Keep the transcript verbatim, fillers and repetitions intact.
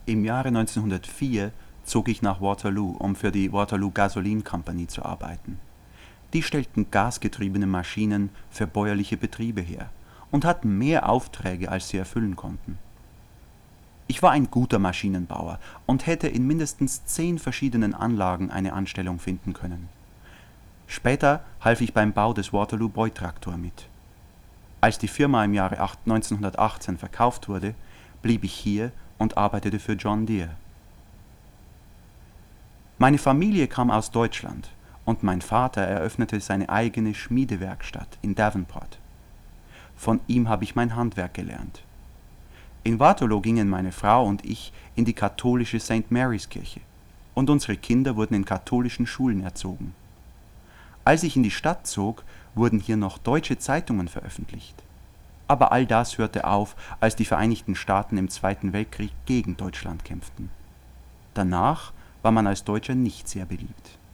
Im Jahre neunzehnhundertvier zog ich nach Waterloo, um für die Waterloo Gasoline Company zu arbeiten. Die stellten gasgetriebene Maschinen für bäuerliche Betriebe her und hatten mehr Aufträge, als sie erfüllen konnten. Ich war ein guter Maschinenbauer und hätte in mindestens zehn verschiedenen Anlagen eine Anstellung finden können. Später half ich beim Bau des Waterloo Boy Traktor mit. Als die Firma im Jahre neunzehnhundertachtzehn verkauft wurde, blieb ich hier und arbeitete für John Deere. Meine Familie kam aus Deutschland und mein Vater eröffnete seine eigene Schmiedewerkstatt in Davenport. Von ihm habe ich mein Handwerk gelernt. In Waterloo gingen meine Frau und ich in die katholische Saint Mary's Kirche und unsere Kinder wurden in katholischen Schulen erzogen. Als ich in die Stadt zog, wurden hier noch deutsche Zeitungen veröffentlicht. Aber all das hörte auf, als die Vereinigten Staaten im Zweiten Weltkrieg gegen Deutschland kämpften. Danach war man als Deutscher nicht sehr beliebt.